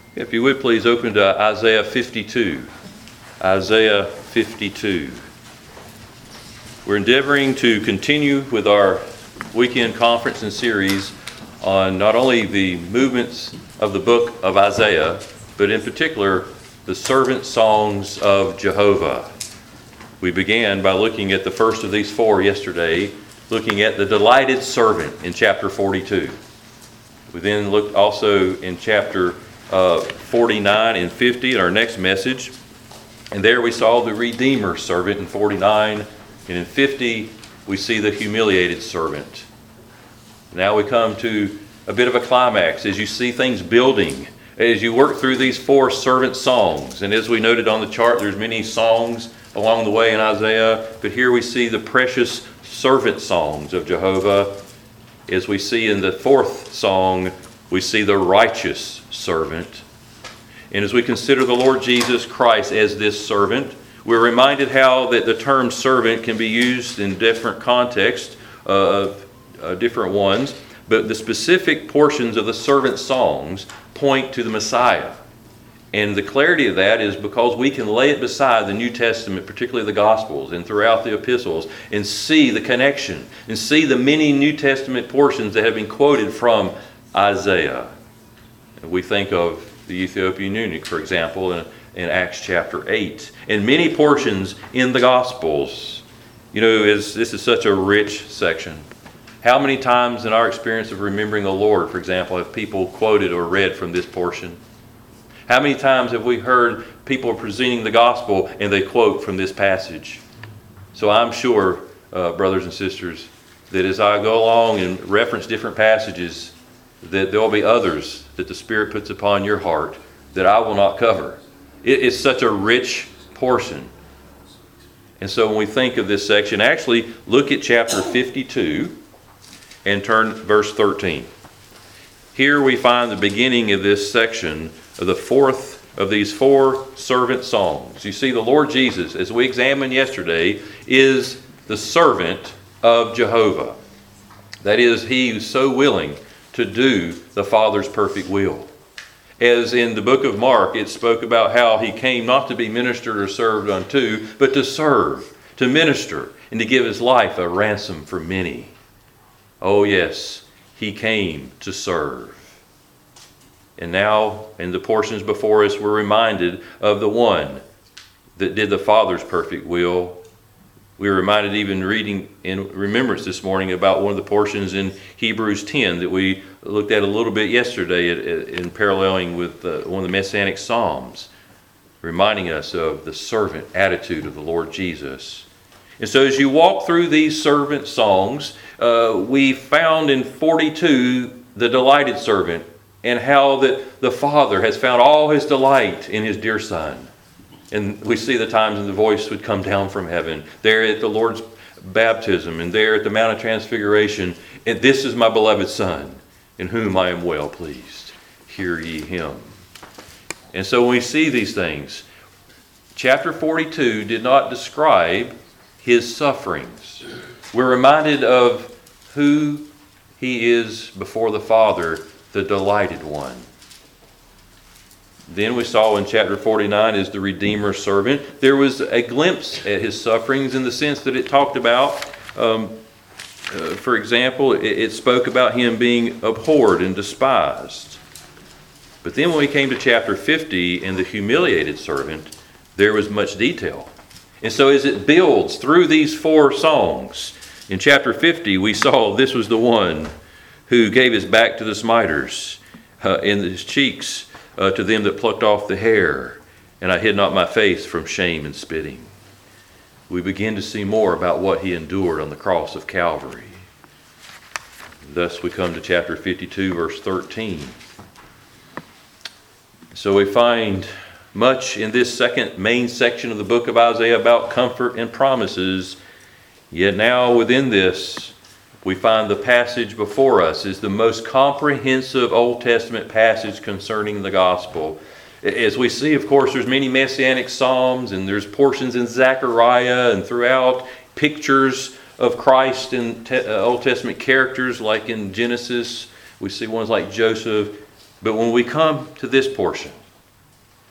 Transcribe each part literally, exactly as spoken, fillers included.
If you would please open to Isaiah fifty-two. Isaiah fifty-two. We're endeavoring to continue with our weekend conference and series on not only the movements of the book of Isaiah, but in particular the servant songs of Jehovah. We began by looking at the first of these four yesterday, looking at the delighted servant in chapter forty-two. We then looked also in chapter uh, forty-nine and fifty in our next message. And there we saw the Redeemer servant in forty-nine. And in fifty, we see the humiliated servant. Now we come to a bit of a climax as you see things building, as you work through these four servant songs. And as we noted on the chart, there's many songs along the way in Isaiah. But here we see the precious servant songs of Jehovah. As we see in the fourth song, we see the righteous servant. And as we consider the Lord Jesus Christ as this servant, we're reminded how that the term servant can be used in different contexts of uh, different ones, but the specific portions of the servant songs point to the Messiah. And the clarity of that is because we can lay it beside the New Testament, particularly the Gospels and throughout the epistles, and see the connection and see the many New Testament portions that have been quoted from Isaiah. We think of the Ethiopian eunuch, for example, in, in Acts chapter eight, and many portions in the Gospels. You know, is this is such a rich section. How many times in our experience of remembering the Lord, for example, have people quoted or read from this portion? How many times have we heard people presenting the gospel and they quote from this passage? So I'm sure, uh, brothers and sisters, that as I go along and reference different passages, that there will be others that the Spirit puts upon your heart that I will not cover. It is such a rich portion. And so when we think of this section, actually look at chapter fifty-two and turn verse thirteen. Here we find the beginning of this section of the fourth of these four servant songs. You see, the Lord Jesus, as we examined yesterday, is the servant of Jehovah. That is, he who's so willing to do the Father's perfect will. As in the book of Mark, it spoke about how he came not to be ministered or served unto, but to serve, to minister, and to give his life a ransom for many. Oh yes, he came to serve. And now, in the portions before us, we're reminded of the one that did the Father's perfect will. We were reminded, even reading in remembrance this morning, about one of the portions in Hebrews ten that we looked at a little bit yesterday in paralleling with uh, one of the Messianic Psalms, reminding us of the servant attitude of the Lord Jesus. And so as you walk through these servant songs, uh, we found in forty-two the delighted servant, and how that the Father has found all his delight in his dear Son. And we see the times when the voice would come down from heaven, there at the Lord's baptism, and there at the Mount of Transfiguration, and this is my beloved Son, in whom I am well pleased. Hear ye him. And so when we see these things, chapter forty-two did not describe his sufferings. We're reminded of who he is before the Father, the delighted one. Then we saw in chapter forty-nine is the Redeemer servant. There was a glimpse at his sufferings in the sense that it talked about, um, uh, for example, it, it spoke about him being abhorred and despised. But then when we came to chapter fifty and the humiliated servant, there was much detail. And so as it builds through these four songs, in chapter fifty we saw this was the one who gave his back to the smiters, uh, and his cheeks uh, to them that plucked off the hair, and I hid not my face from shame and spitting. We begin to see more about what he endured on the cross of Calvary. Thus we come to chapter fifty-two, verse thirteen. So we find much in this second main section of the book of Isaiah about comfort and promises, yet now within this, we find the passage before us is the most comprehensive Old Testament passage concerning the gospel. As we see, of course, there's many messianic psalms, and there's portions in Zechariah and throughout, pictures of Christ in te- uh, Old Testament characters like in Genesis. We see ones like Joseph. But when we come to this portion,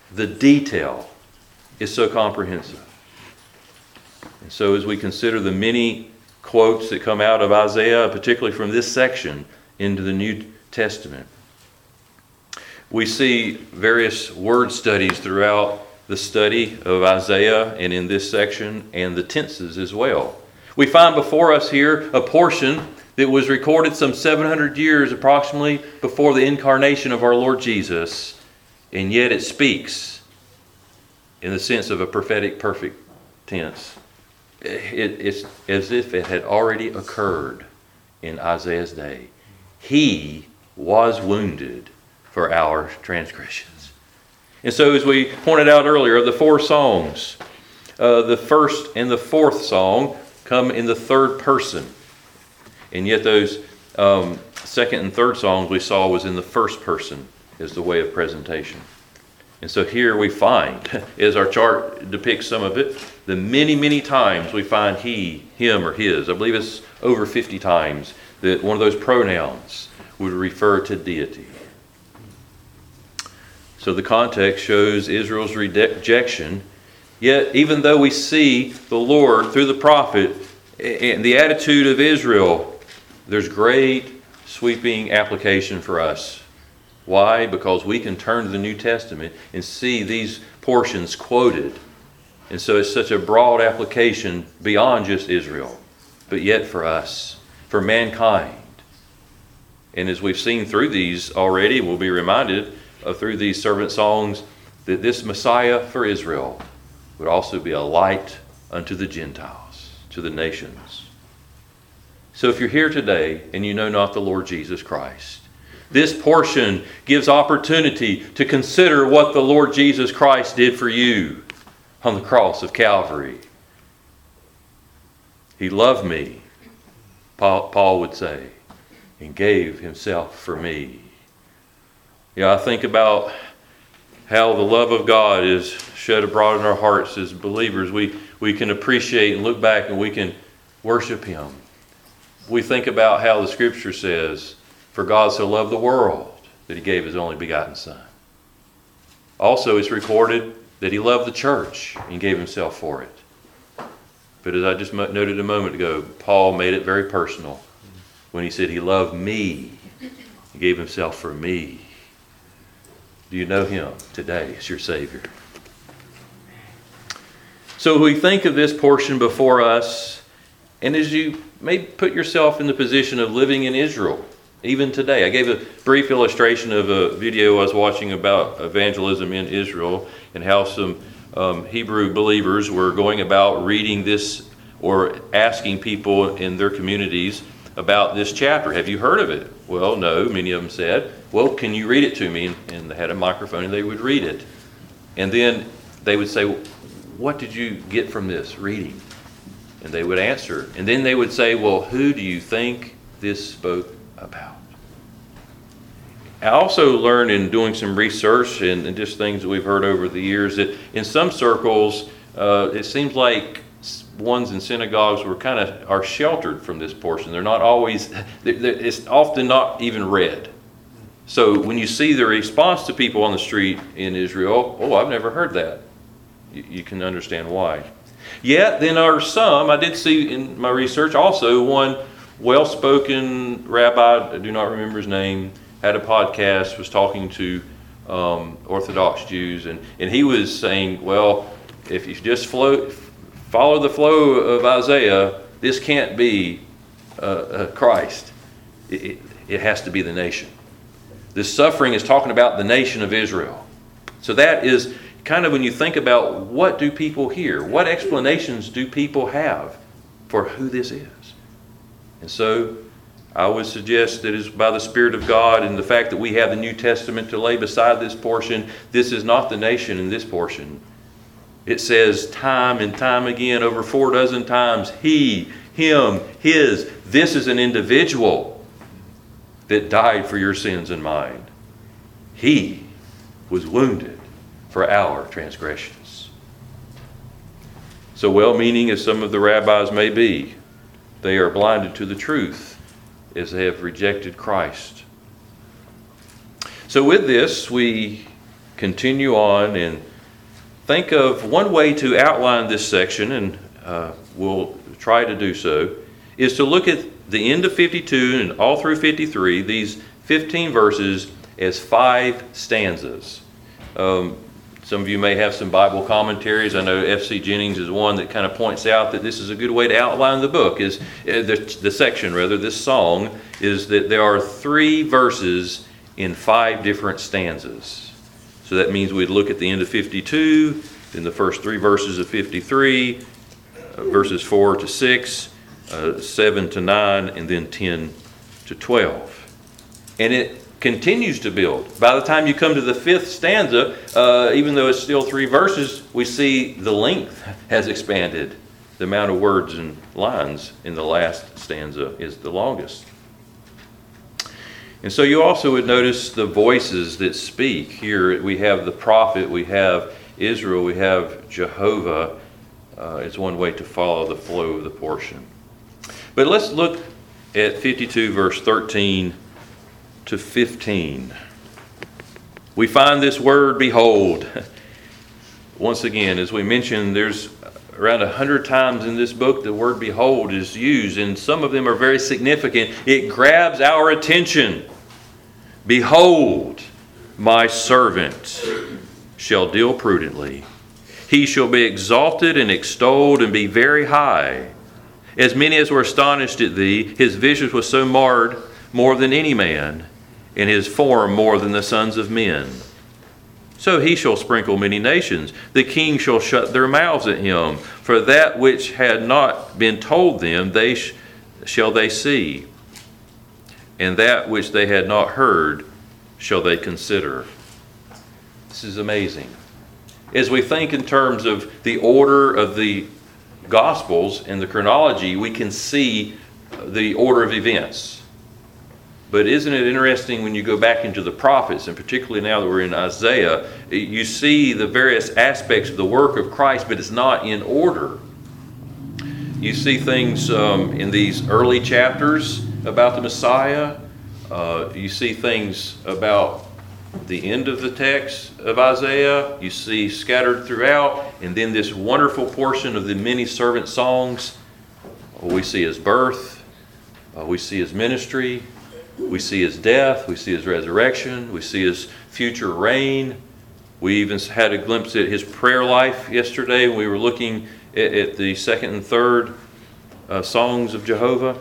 the detail is so comprehensive. And so as we consider the many quotes that come out of Isaiah, particularly from this section into the New Testament, we see various word studies throughout the study of Isaiah and in this section, and the tenses as well. We find before us here a portion that was recorded some seven hundred years approximately before the incarnation of our Lord Jesus, and yet it speaks in the sense of a prophetic perfect tense. It, it's as if it had already occurred in Isaiah's day. He was wounded for our transgressions. And so, as we pointed out earlier, the four songs, uh, the first and the fourth song come in the third person. And yet those um, second and third songs we saw was in the first person as the way of presentation. And so here we find, as our chart depicts some of it, the many, many times we find he, him, or his. I believe it's over fifty times that one of those pronouns would refer to deity. So the context shows Israel's rejection. Yet, even though we see the Lord through the prophet and the attitude of Israel, there's great sweeping application for us. Why? Because we can turn to the New Testament and see these portions quoted. And so it's such a broad application beyond just Israel, but yet for us, for mankind. And as we've seen through these already, we'll be reminded of through these servant songs that this Messiah for Israel would also be a light unto the Gentiles, to the nations. So if you're here today and you know not the Lord Jesus Christ, this portion gives opportunity to consider what the Lord Jesus Christ did for you on the cross of Calvary. He loved me, Paul would say, and gave himself for me. Yeah, I think about how the love of God is shed abroad in our hearts as believers. We, we can appreciate and look back and we can worship him. We think about how the Scripture says, for God so loved the world that he gave his only begotten Son. Also, it's recorded that he loved the church and gave himself for it. But as I just noted a moment ago, Paul made it very personal when he said he loved me. He gave himself for me. Do you know him today as your Savior? So we think of this portion before us, and as you may put yourself in the position of living in Israel, even today. I gave a brief illustration of a video I was watching about evangelism in Israel and how some um, Hebrew believers were going about reading this or asking people in their communities about this chapter. Have you heard of it? Well, no, many of them said. Well, can you read it to me? And they had a microphone and they would read it. And then they would say, what did you get from this reading? And they would answer. And then they would say, well, who do you think this spoke about? I also learned in doing some research and, and just things that we've heard over the years that in some circles, uh, it seems like ones in synagogues were kind of are sheltered from this portion. They're not always, they're, they're, it's often not even read. So when you see the response to people on the street in Israel, oh, I've never heard that. You, you can understand why. Yet, then there are some, I did see in my research also one well-spoken rabbi, I do not remember his name, had a podcast, was talking to um, Orthodox Jews, and, and he was saying, well, if you just flow, follow the flow of Isaiah, this can't be uh, uh, Christ. It, it, it has to be the nation. This suffering is talking about the nation of Israel. So that is kind of when you think about what do people hear? What explanations do people have for who this is? And so I would suggest that it's by the Spirit of God and the fact that we have the New Testament to lay beside this portion. This is not the nation in this portion. It says time and time again, over four dozen times, he, him, his. This is an individual that died for your sins and mine. He was wounded for our transgressions. So well-meaning as some of the rabbis may be, they are blinded to the truth as they have rejected Christ. So with this, we continue on and think of one way to outline this section, and uh, we'll try to do so, is to look at the end of fifty-two and all through fifty-three, these fifteen verses, as five stanzas. Um, some of you may have some Bible commentaries. I know F C Jennings is one that kind of points out that this is a good way to outline the book, is uh, the, the section, rather, this song, is that there are three verses in five different stanzas. So that means we'd look at the end of fifty-two, then the first three verses of fifty-three, uh, verses four to six, uh, seven to nine, and then ten to twelve. And it continues to build. By the time you come to the fifth stanza, uh, even though it's still three verses, we see the length has expanded. The amount of words and lines in the last stanza is the longest. And so you also would notice the voices that speak. Here we have the prophet, we have Israel, we have Jehovah. Uh, it's one way to follow the flow of the portion. But let's look at fifty-two, verse thirteen to fifteen. We find this word, behold. Once again, as we mentioned, there's around a hundred times in this book the word behold is used, and some of them are very significant. It grabs our attention. Behold, my servant shall deal prudently. He shall be exalted and extolled and be very high. As many as were astonished at thee, his visage was so marred more than any man, and his form more than the sons of men. So he shall sprinkle many nations. The king shall shut their mouths at him. For that which had not been told them, they sh- shall they see. And that which they had not heard, shall they consider. This is amazing. As we think in terms of the order of the Gospels and the chronology, we can see the order of events. But isn't it interesting when you go back into the prophets, and particularly now that we're in Isaiah, you see the various aspects of the work of Christ, but it's not in order. You see things um, in these early chapters about the Messiah. Uh, you see things about the end of the text of Isaiah. You see scattered throughout. And then this wonderful portion of the many servant songs. We see his birth. Uh, we see his ministry. We see his death, we see his resurrection, we see his future reign. We even had a glimpse at his prayer life yesterday. We were looking at, at the second and third uh, songs of Jehovah.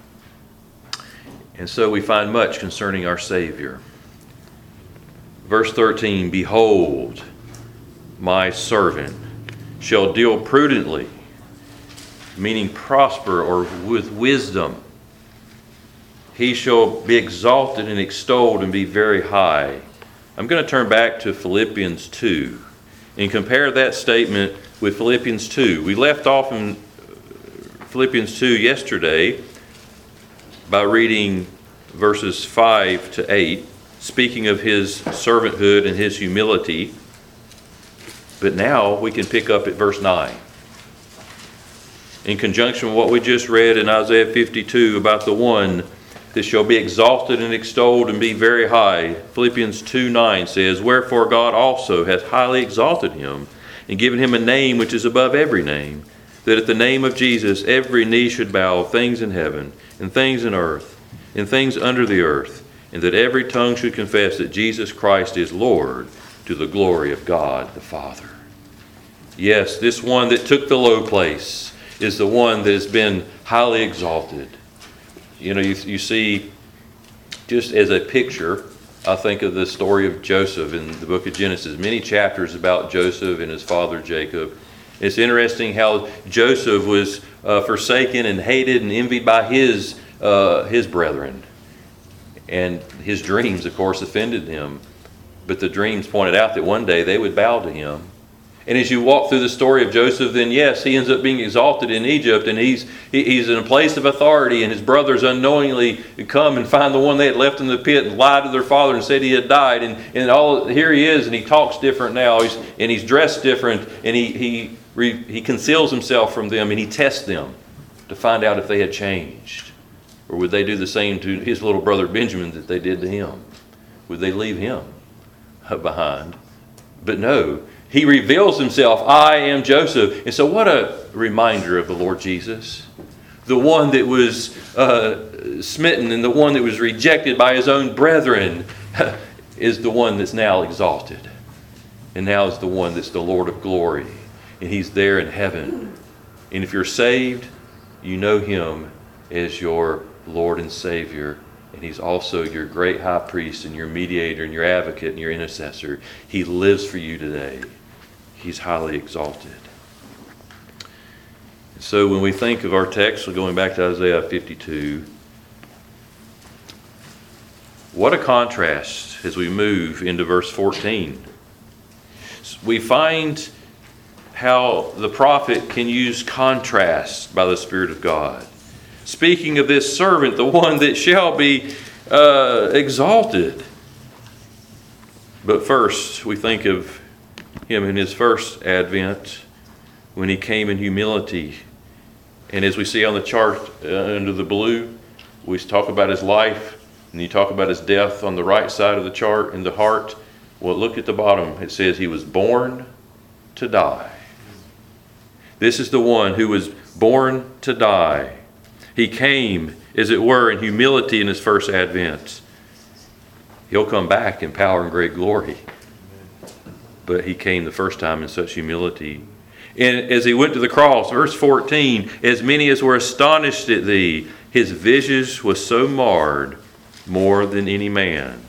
And so we find much concerning our Savior. Verse thirteen, behold, my servant shall deal prudently, meaning prosper or with wisdom. He shall be exalted and extolled and be very high. I'm going to turn back to Philippians two and compare that statement with Philippians two. We left off in Philippians two yesterday by reading verses five to eight, speaking of his servanthood and his humility. But now we can pick up at verse nine. In conjunction with what we just read in Isaiah fifty-two about the one that shall be exalted and extolled and be very high. Philippians two nine says, wherefore God also hath highly exalted him, and given him a name which is above every name, that at the name of Jesus every knee should bow, of things in heaven, and things in earth, and things under the earth, and that every tongue should confess that Jesus Christ is Lord, to the glory of God the Father. Yes, this one that took the low place is the one that has been highly exalted. You know, you, you see, just as a picture, I think of the story of Joseph in the book of Genesis. Many chapters about Joseph and his father Jacob. It's interesting how Joseph was uh, forsaken and hated and envied by his uh, his brethren. And his dreams, of course, offended him. But the dreams pointed out that one day they would bow to him. And as you walk through the story of Joseph, then yes, he ends up being exalted in Egypt, and he's he's in a place of authority, and his brothers unknowingly come and find the one they had left in the pit and lied to their father and said he had died. And, and all here he is, and he talks different now, he's, and he's dressed different, and he, he, he conceals himself from them, and he tests them to find out if they had changed. Or would they do the same to his little brother Benjamin that they did to him? Would they leave him behind But no, he reveals himself, I am Joseph. And so what a reminder of the Lord Jesus. The one that was uh, smitten and the one that was rejected by his own brethren is the one that's now exalted. And now is the one that's the Lord of glory. And he's there in heaven. And if you're saved, you know him as your Lord and Savior. And he's also your great high priest and your mediator and your advocate and your intercessor. He lives for you today. He's highly exalted. So when we think of our text, we're going back to Isaiah fifty-two. What a contrast as we move into verse fourteen. We find how the prophet can use contrast by the Spirit of God. Speaking of this servant, the one that shall be uh, exalted. But first, we think of him in his first advent when he came in humility. And as we see on the chart uh, under the blue, we talk about his life, and you talk about his death on the right side of the chart in the heart. Well, look at the bottom. It says he was born to die. This is the one who was born to die. He came, as it were, in humility in his first advent. He'll come back in power and great glory. But he came the first time in such humility. And as he went to the cross, verse fourteen, as many as were astonished at thee, his visage was so marred more than any man,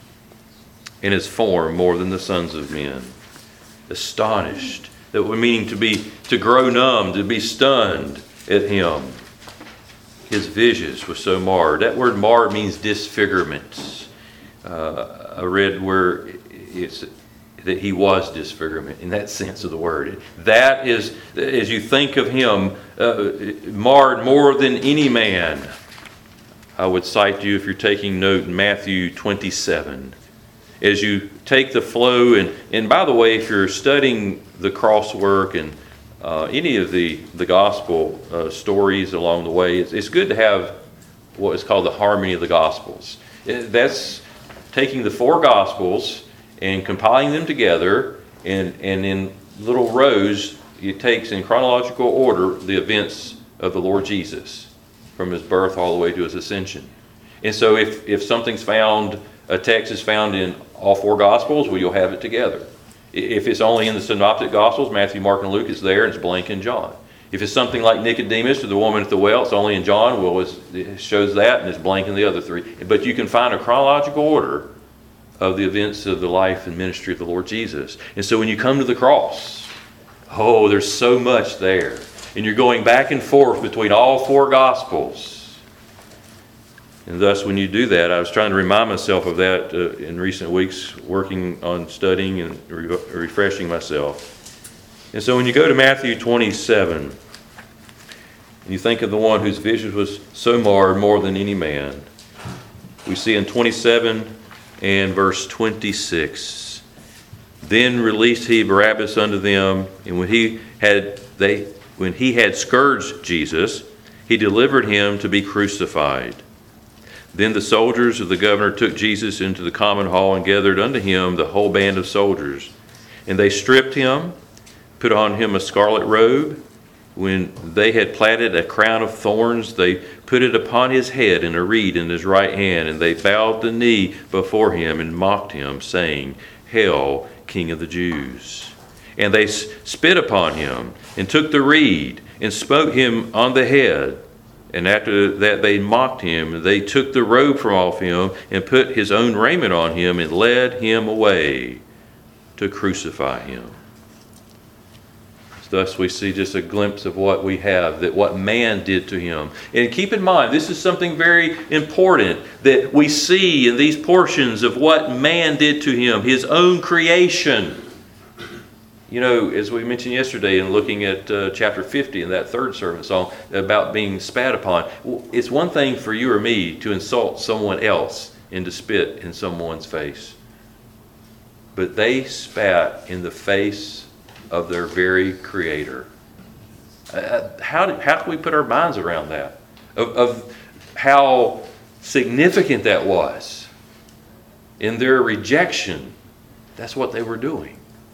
and his form more than the sons of men. Astonished. That would mean to be, to grow numb, to be stunned at him. His visage was so marred. That word marred means disfigurement. Uh, I read where it's that he was disfigurement in that sense of the word. That is, as you think of him, uh, marred more than any man. I would cite you, if you're taking note, in Matthew twenty-seven. As you take the flow, and, and by the way, if you're studying the cross work and uh, any of the, the gospel uh, stories along the way, it's, it's good to have what is called the harmony of the gospels. It, that's taking the four gospels and compiling them together, and, and in little rows, it takes in chronological order the events of the Lord Jesus, from his birth all the way to his ascension. And so if, if something's found, a text is found in all four gospels, well, you'll have it together. If it's only in the synoptic gospels, Matthew, Mark, and Luke, it's there, and it's blank in John. If it's something like Nicodemus or the woman at the well, it's only in John, well, it's, it shows that, and it's blank in the other three. But you can find a chronological order of the events of the life and ministry of the Lord Jesus. And so when you come to the cross, oh, there's so much there. And you're going back and forth between all four Gospels. And thus, when you do that, I was trying to remind myself of that uh, in recent weeks, working on studying and re- refreshing myself. And so when you go to Matthew twenty-seven, and you think of the one whose vision was so marred more than any man, we see in twenty-seven and verse twenty-six, then released he Barabbas unto them, and when he had they when he had scourged Jesus, he delivered him to be crucified. Then the soldiers of the governor took Jesus into the common hall and gathered unto him the whole band of soldiers. And they stripped him, put on him a scarlet robe. When they had platted a crown of thorns, they put it upon his head and a reed in his right hand. And they bowed the knee before him and mocked him, saying, Hail, King of the Jews. And they spit upon him and took the reed and smote him on the head. And after that they mocked him. They took the robe from off him and put his own raiment on him and led him away to crucify him. Thus we see just a glimpse of what we have, that what man did to him. And keep in mind, this is something very important that we see in these portions of what man did to him, his own creation. You know, as we mentioned yesterday in looking at uh, chapter fifty in that third servant song about being spat upon, it's one thing for you or me to insult someone else and to spit in someone's face. But they spat in the face of their very Creator. Uh, how, do, how can we put our minds around that? Of, of how significant that was. In their rejection, that's what they were doing.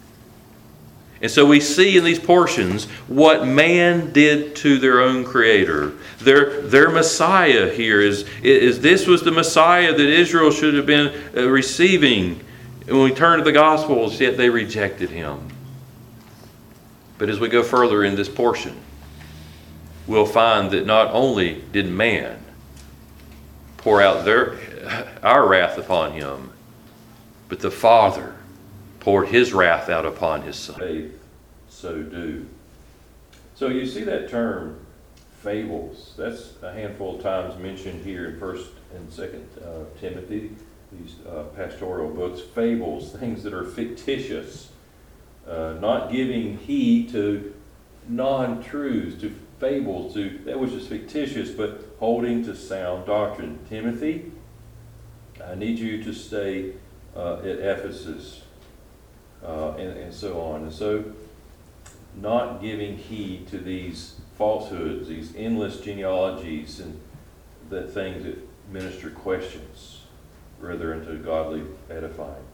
And so we see in these portions what man did to their own Creator. Their, their Messiah here is, is this was the Messiah that Israel should have been uh, receiving. And when we turn to the Gospels, yet they rejected him. But as we go further in this portion, we'll find that not only did man pour out their, our wrath upon him, but the Father poured his wrath out upon his Son. Faith, so do. So you see that term, fables. That's a handful of times mentioned here in First and Second uh, Timothy, these uh, pastoral books. Fables, things that are fictitious, uh, not giving heed to non-truths, to fables, to that which is fictitious, but holding to sound doctrine. Timothy, I need you to stay uh, at Ephesus. Uh, and, and so on. And so, not giving heed to these falsehoods, these endless genealogies, and the things that minister questions, rather into godly edifying.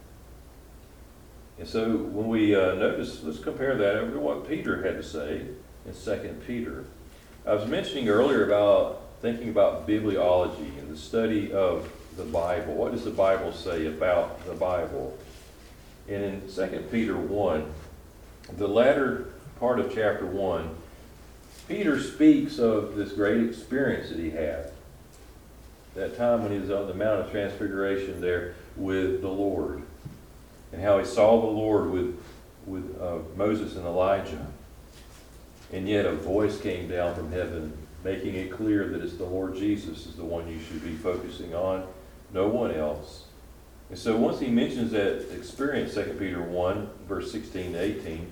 And so, when we uh, notice, let's compare that over to what Peter had to say in Second Peter. I was mentioning earlier about thinking about bibliology and the study of the Bible. What does the Bible say about the Bible? And in Second Peter one, the latter part of chapter one, Peter speaks of this great experience that he had. That time when he was on the Mount of Transfiguration there with the Lord. And how he saw the Lord with, with uh, Moses and Elijah. And yet a voice came down from heaven making it clear that it's the Lord Jesus is the one you should be focusing on, no one else. And so once he mentions that experience, Second Peter one, verse sixteen to eighteen,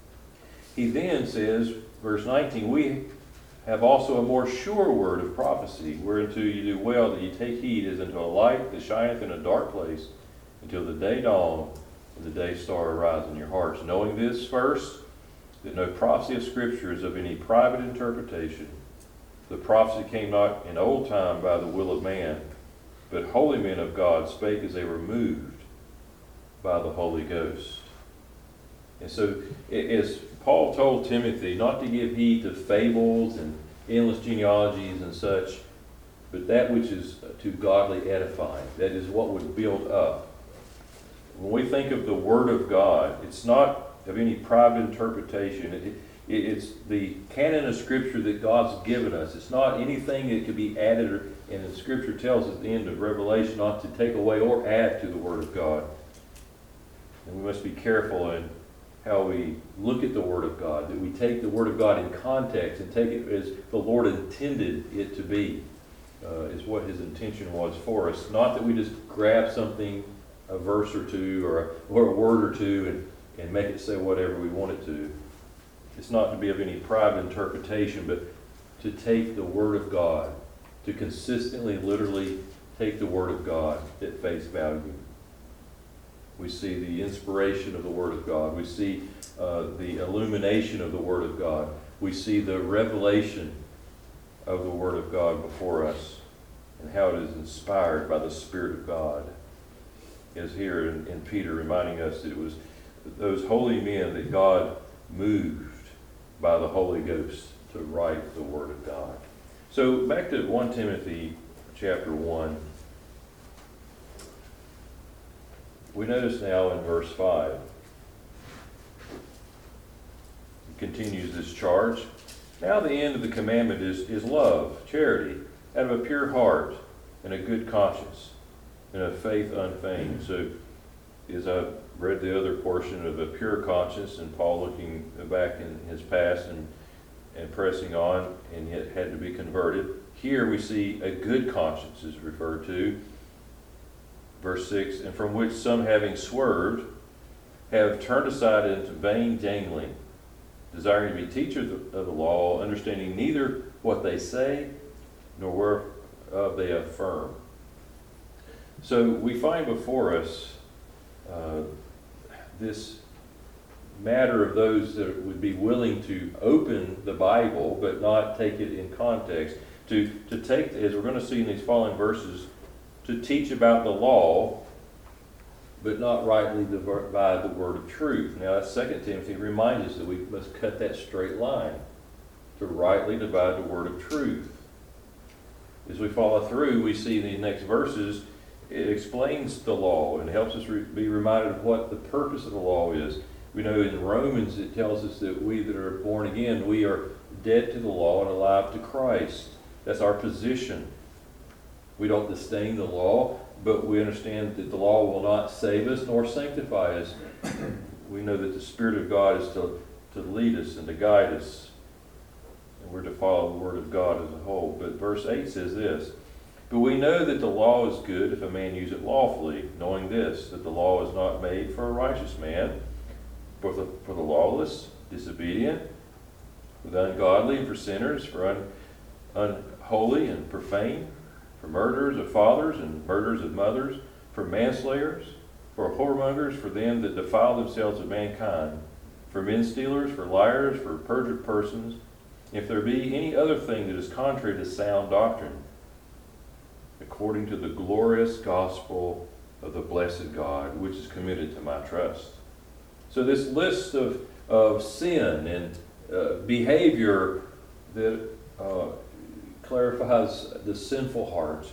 he then says, verse nineteen, we have also a more sure word of prophecy, whereunto you do well that you take heed as unto a light that shineth in a dark place, until the day dawn and the day star arise in your hearts. Knowing this first, that no prophecy of Scripture is of any private interpretation. The prophecy came not in old time by the will of man, but holy men of God spake as they were moved by the Holy Ghost. And so, as Paul told Timothy not to give heed to fables and endless genealogies and such, but that which is to godly edifying, that is what would build up. When we think of the Word of God, it's not of any private interpretation. It, it, it's the canon of Scripture that God's given us. It's not anything that could be added or and the Scripture tells us at the end of Revelation not to take away or add to the Word of God. And we must be careful in how we look at the Word of God, that we take the Word of God in context and take it as the Lord intended it to be, uh, is what His intention was for us. Not that we just grab something, a verse or two, or a, or a word or two, and, and make it say whatever we want it to. It's not to be of any private interpretation, but to take the Word of God, to consistently, literally take the Word of God at face value. We see the inspiration of the Word of God. We see uh, the illumination of the Word of God. We see the revelation of the Word of God before us and how it is inspired by the Spirit of God. As here in, in Peter reminding us that it was those holy men that God moved by the Holy Ghost to write the Word of God. So back to First Timothy chapter one. We notice now in verse five, it continues this charge. Now the end of the commandment is, is love, charity, out of a pure heart and a good conscience, and a faith unfeigned. So as I read the other portion of a pure conscience, and Paul looking back in his past and and pressing on, and yet had to be converted. Here we see a good conscience is referred to. Verse six, and from which some having swerved have turned aside into vain jangling, desiring to be teachers of the law, understanding neither what they say nor whereof they affirm. So we find before us uh, this matter of those that would be willing to open the Bible but not take it in context, to, to take, as we're going to see in these following verses, to teach about the law, but not rightly divide the word of truth. Now that's Second Timothy reminds us that we must cut that straight line to rightly divide the word of truth. As we follow through, we see in the next verses, it explains the law and helps us re- be reminded of what the purpose of the law is. We know in Romans it tells us that we that are born again, we are dead to the law and alive to Christ. That's our position. We don't disdain the law, but we understand that the law will not save us nor sanctify us. We know that the Spirit of God is to, to lead us and to guide us. And we're to follow the Word of God as a whole. But verse eight says this, "But we know that the law is good if a man use it lawfully, knowing this, that the law is not made for a righteous man, but for the, for the lawless, disobedient, for the ungodly, and for sinners, for un, unholy and profane, for murderers of fathers and murderers of mothers, for manslayers, for whoremongers, for them that defile themselves with mankind, for men stealers, for liars, for perjured persons, if there be any other thing that is contrary to sound doctrine, according to the glorious gospel of the blessed God, which is committed to my trust." So this list of, of sin and uh, behavior that uh, clarifies the sinful heart.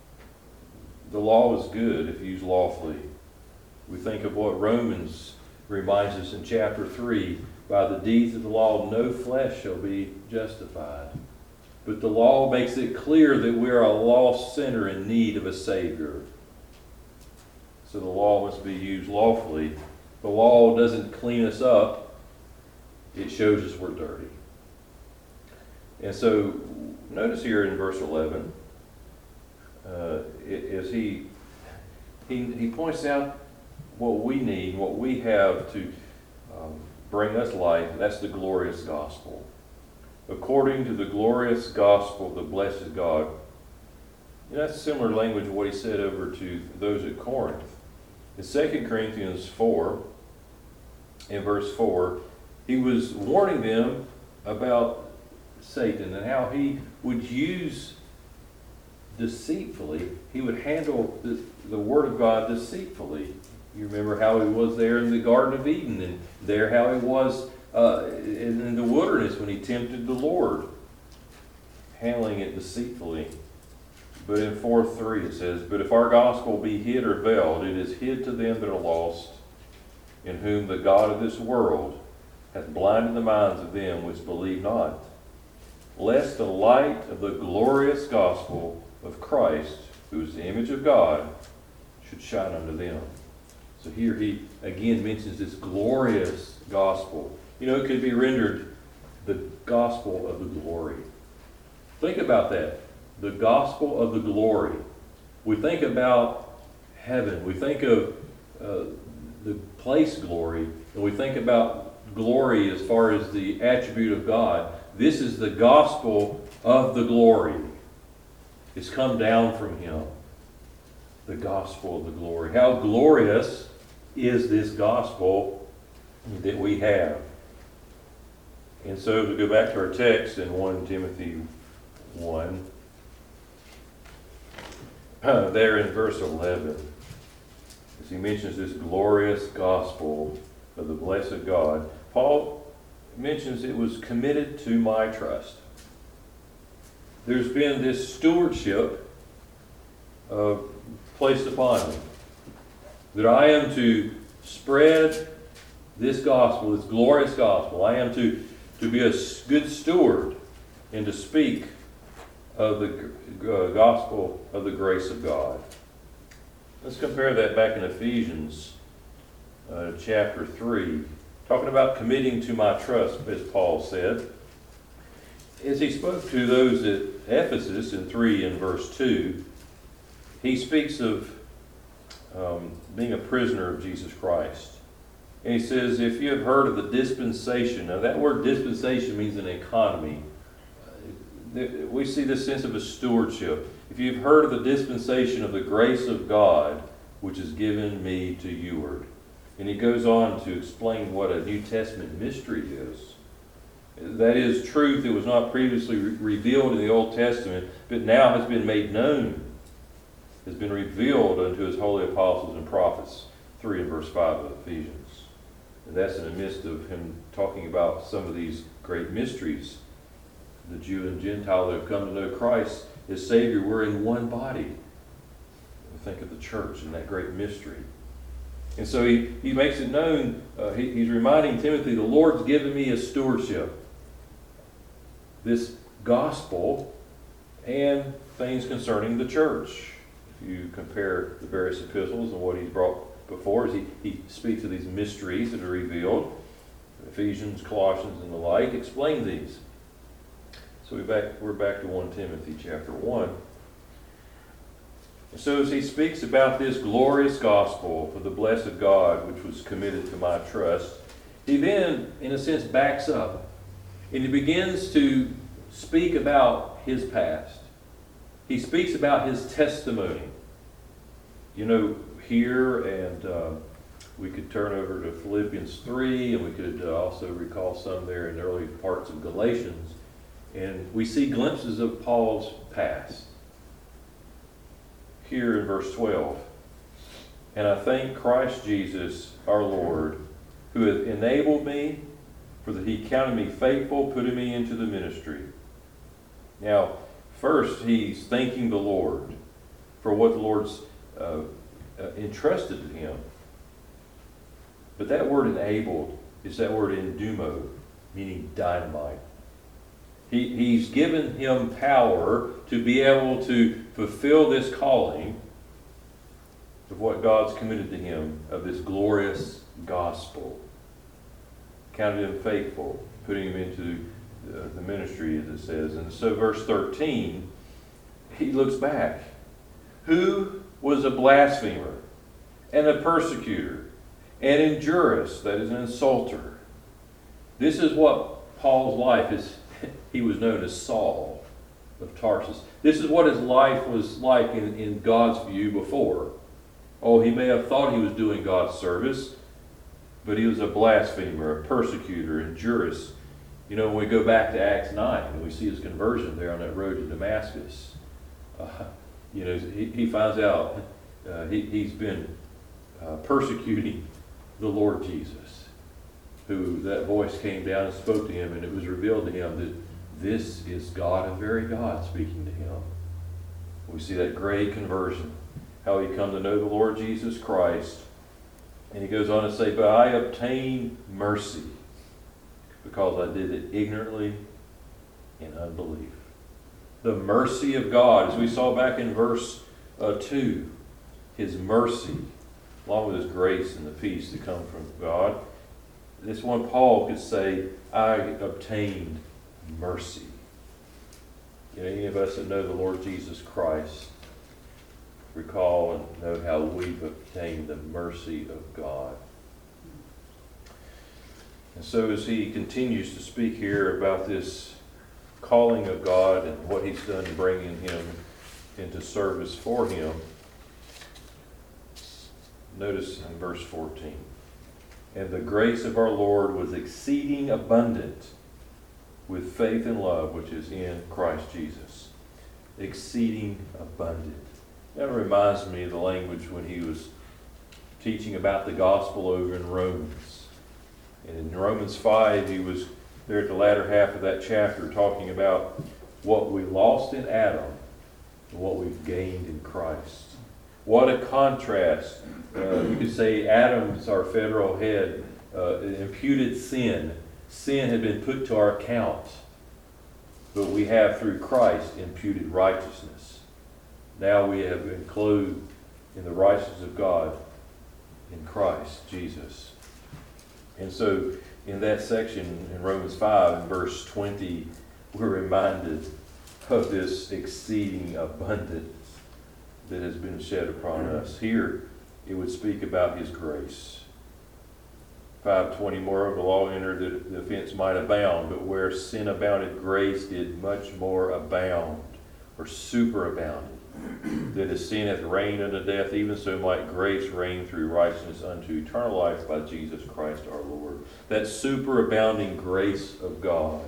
The law is good if used lawfully. We think of what Romans reminds us in chapter three, by the deeds of the law no flesh shall be justified. But the law makes it clear that we are a lost sinner in need of a Savior. So the law must be used lawfully. The law doesn't clean us up. It shows us we're dirty. And so notice here in verse eleven, uh, as he, he, he points out what we need, what we have to um, bring us life. That's the glorious gospel. According to the glorious gospel of the blessed God. You know, that's similar language to what he said over to those at Corinth. In Second Corinthians four, in verse four, he was warning them about Satan and how he would use deceitfully, he would handle the, the Word of God deceitfully. You remember how he was there in the Garden of Eden, and there how he was uh, in, in the wilderness when he tempted the Lord, handling it deceitfully. But in four three it says, "But if our gospel be hid or veiled, it is hid to them that are lost, in whom the God of this world hath blinded the minds of them which believe not, lest the light of the glorious gospel of Christ, who is the image of God, should shine unto them." So here he again mentions this glorious gospel. You know, it could be rendered the gospel of the glory. Think about that. The gospel of the glory. We think about heaven. We think of uh, the place glory, and we think about glory as far as the attribute of God. This is the gospel of the glory. It's come down from him. The gospel of the glory. How glorious is this gospel that we have? And so to go back to our text in First Timothy one, uh, there in verse eleven, as he mentions this glorious gospel of the blessed God, Paul mentions it was committed to my trust. There's been this stewardship uh, placed upon me, that I am to spread this gospel, this glorious gospel. I am to, to be a good steward and to speak of the uh, gospel of the grace of God. Let's compare that back in Ephesians uh, chapter three, talking about committing to my trust, as Paul said. As he spoke to those at Ephesus in three and verse two, he speaks of um, being a prisoner of Jesus Christ. And he says, if you have heard of the dispensation, now that word dispensation means an economy. We see this sense of a stewardship. If you've heard of the dispensation of the grace of God, which is given me to youward. And he goes on to explain what a New Testament mystery is. That is truth that was not previously re- revealed in the Old Testament, but now has been made known, has been revealed unto his holy apostles and prophets. three and verse five of Ephesians. And that's in the midst of him talking about some of these great mysteries. The Jew and Gentile that have come to know Christ as Savior, we're in one body. Think of the church and that great mystery. And so he, he makes it known, uh, he, he's reminding Timothy, the Lord's given me a stewardship. This gospel and things concerning the church. If you compare the various epistles and what he's brought before, as he, he speaks of these mysteries that are revealed, Ephesians, Colossians, and the like, explain these. So we back, we're back to First Timothy chapter one. And so as he speaks about this glorious gospel for the blessed God, which was committed to my trust, he then, in a sense, backs up. And he begins to speak about his past. He speaks about his testimony. You know, here, and uh, we could turn over to Philippians three, and we could uh, also recall some there in the early parts of Galatians. And we see glimpses of Paul's past. Here in verse twelve, and I thank Christ Jesus our Lord, who hath enabled me, for that he counted me faithful, putting me into the ministry. Now, first he's thanking the Lord for what the Lord's uh, uh, entrusted to him. But that word enabled is that word endumo, meaning dynamite. He, he's given him power to be able to fulfill this calling of what God's committed to him, of this glorious gospel. Counted him faithful, putting him into the, the ministry, as it says. And so verse thirteen, he looks back. Who was a blasphemer and a persecutor and injurious, that is an insulter. This is what Paul's life is. He was known as Saul of Tarsus. This is what his life was like in, in God's view before. Oh, he may have thought he was doing God's service, but he was a blasphemer, a persecutor, injurious. You know, when we go back to Acts nine, and we see his conversion there on that road to Damascus, uh, you know, he, he finds out uh, he, he's been uh, persecuting the Lord Jesus, who that voice came down and spoke to him, and it was revealed to him that this is God, a very God, speaking to him. We see that great conversion, how he come to know the Lord Jesus Christ. And he goes on to say, but I obtained mercy because I did it ignorantly in unbelief. The mercy of God, as we saw back in verse uh, two, his mercy, along with his grace and the peace that come from God. This one Paul could say, I obtained mercy. You know, any of us that know the Lord Jesus Christ recall and know how we've obtained the mercy of God. And so as he continues to speak here about this calling of God and what he's done in bringing him into service for him, notice in verse fourteen, and the grace of our Lord was exceeding abundant with faith and love which is in Christ Jesus. Exceeding abundant. That reminds me of the language when he was teaching about the gospel over in Romans. And in Romans five, he was there at the latter half of that chapter talking about what we lost in Adam and what we've gained in Christ. What a contrast. Uh, you could say Adam's our federal head, uh, imputed sin. Sin had been put to our account. But we have through Christ imputed righteousness. Now we have been clothed in the righteousness of God in Christ Jesus. And so in that section in Romans five, in verse twenty, we're reminded of this exceeding abundance that has been shed upon us. Here, it would speak about his grace. five twenty, moreover, the law entered that the offense might abound, but where sin abounded, grace did much more abound, or superabounded. That as sin hath reigned unto death, even so might grace reign through righteousness unto eternal life by Jesus Christ our Lord. That superabounding grace of God.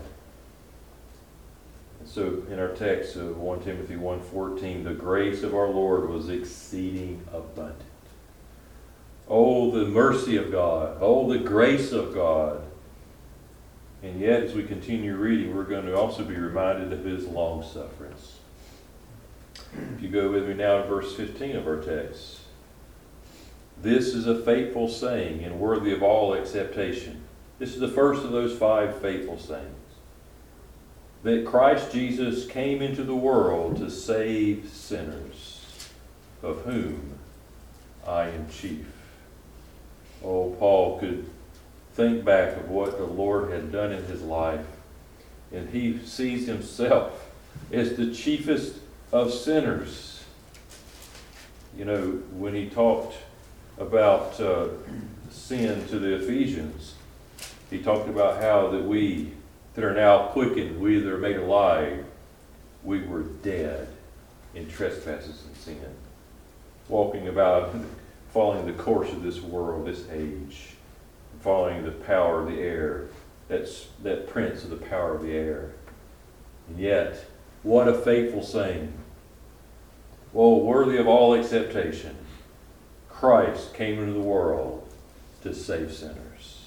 And so in our text of First Timothy one fourteen, the grace of our Lord was exceeding abundant. Oh, the mercy of God. Oh, the grace of God. And yet, as we continue reading, we're going to also be reminded of his long sufferance. If you go with me now to verse fifteen of our text. This is a faithful saying and worthy of all acceptation. This is the first of those five faithful sayings. That Christ Jesus came into the world to save sinners, of whom I am chief. Oh, Paul could think back of what the Lord had done in his life, and he sees himself as the chiefest of sinners. You know, when he talked about uh, sin to the Ephesians, he talked about how that we that are now quickened, we that are made alive, we were dead in trespasses and sin, walking about, following the course of this world, this age, following the power of the air, that's that prince of the power of the air. And yet, what a faithful saying. Well, worthy of all acceptation. Christ came into the world to save sinners.